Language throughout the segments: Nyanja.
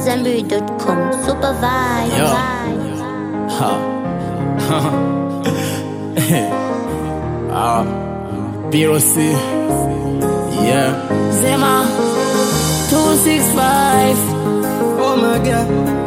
AmadZanbury.com. Super vibe. Yo. BROC. Yeah. Zema 265. Oh my God.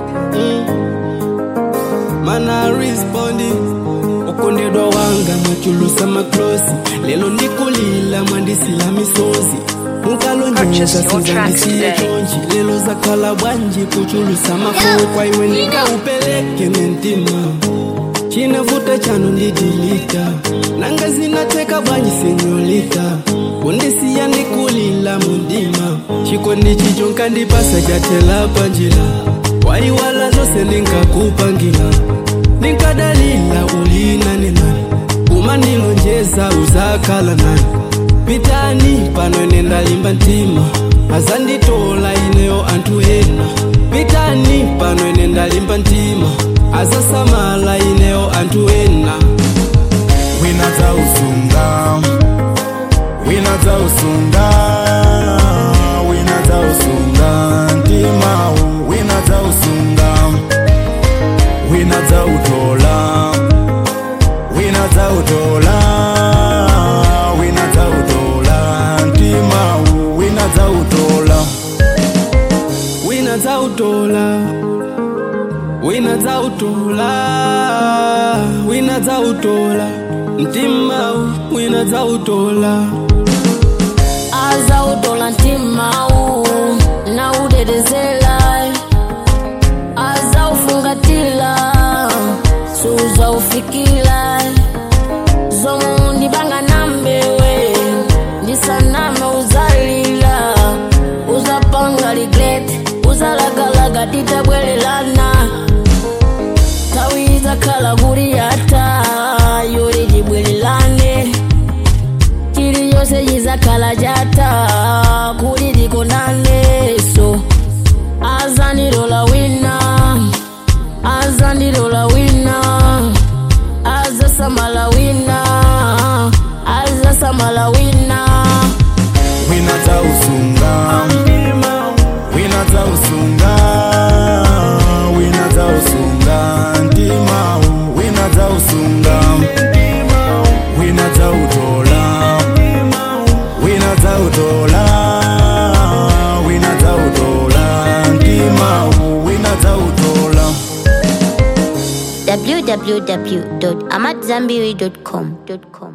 Man I responding. Okondedwa wanga machulusa maklosi. Lelo ndikulila mwandisila misozi. Unkalonjeza sizandisiye chonji. Lelo zakala bwanji kuchulusa mafo. Kwa iwe nika upeleke nentima. Chinavuta chano ndidilita. Nanga zinateka bwanji senyolita. Kundisiya ndikulila mundima. Chikondi chichonka ndipasa jatela panjila. Waiwala zose ndingakupangila. Ninkadalila ulina nenani. Umanilonjeza uzakala nani. Pitani pano nenda limba ntima. Azanditola ineo antuena. Pitani pano nenda limba ntima. Azasamala ineo antuena. Winaza usunga. Winaza usunga. Winaza usunga. Ntima winaza usunga. Winaza utola. Winaza utola. Winaza utola. Ntima winaza utola. Winaza utola. Winaza utola. Winaza utola. Ntima winaza utola. Aza utola ntima na udedezela. Aza ufungatila suza ufikila. Zomu ndibanga nambewe ndisaname uzalila. Uzapanga regret uzalagalaga ditabwelelana. Tawiza kala guriata yuri jibwelelane. Kiri yose jiza kala jata kuri dikondane. So azanirola wina. Azanirola wina. Azasamala wina. Azasamala wina. Winaza usunga. Winaza usunga. Winaza usunga. Ntima winaza usunga. Winaza utola. Winaza utola. Winaza utola. Ntima winaza utola. www.AmadZanbury.com.